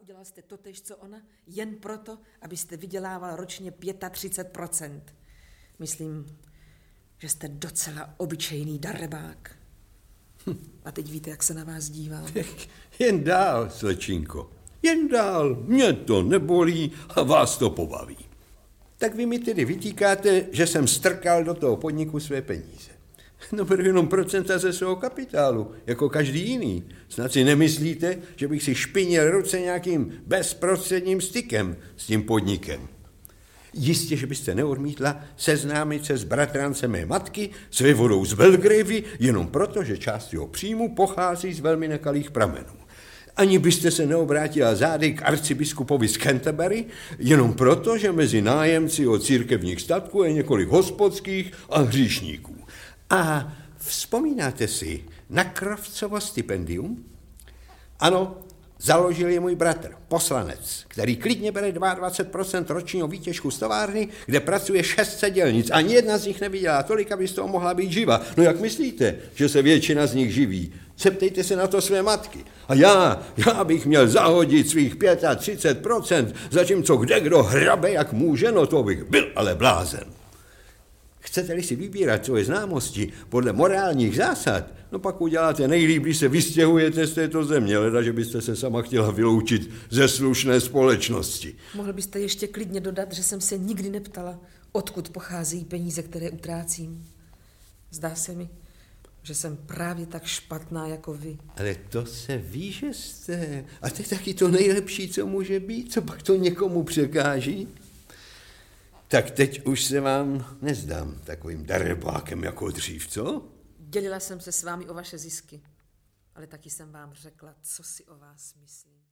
udělal jste totéž, co ona, jen proto, abyste vydělával ročně 35%. Myslím, že jste docela obyčejný darebák. A teď víte, jak se na vás dívám. Jen dál, slečinko. Jen dál. Mě to nebolí a vás to pobaví. Tak vy mi tedy vytýkáte, že jsem strkal do toho podniku své peníze. No beru jenom procenta ze svého kapitálu, jako každý jiný. Snad si nemyslíte, že bych si špinil ruce nějakým bezprostředním stykem s tím podnikem. Jistě, že byste neodmítla seznámit se s bratrancem mé matky, s vévodou z Belgravy, jenom proto, že část jeho příjmu pochází z velmi nekalých pramenů. Ani byste se neobrátila zády k arcibiskupovi z Canterbury, jenom proto, že mezi nájemci od církevních statků je několik hospodských a hříšníků. A vzpomínáte si na Croftovo stipendium? Ano, založil je můj bratr, poslanec, který klidně bere 22% ročního výtěžku z továrny, kde pracuje 600 dělnic. Ani jedna z nich nevydělá tolik, aby z toho mohla být živa. No jak myslíte, že se většina z nich živí? Zeptejte se na to své matky. A já bych měl zahodit svých 35%, zatímco kdekdo hrabe jak může, no to bych byl ale blázen. Chcete-li si vybírat svoje známosti podle morálních zásad, no pak uděláte nejlíp, když se vystěhujete z této země, leda, že byste se sama chtěla vyloučit ze slušné společnosti. Mohl byste ještě klidně dodat, že jsem se nikdy neptala, odkud pocházejí peníze, které utrácím. Zdá se mi, že jsem právě tak špatná jako vy. Ale to se ví, že jste. A to je taky to nejlepší, co může být. Co pak to někomu překáží? Tak teď už se vám nezdám takovým darebákem jako dřív, co? Dělila jsem se s vámi o vaše zisky, ale taky jsem vám řekla, co si o vás myslím.